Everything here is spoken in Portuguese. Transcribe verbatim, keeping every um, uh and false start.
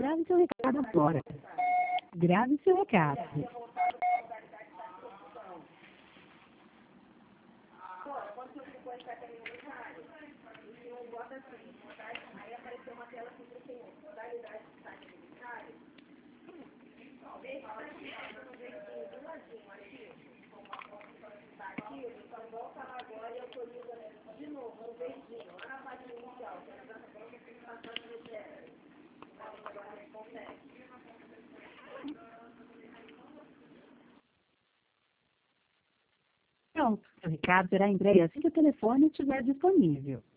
Grave seu recado agora. Grave seu recado. Pronto, seu recado será entregue assim que o telefone estiver disponível.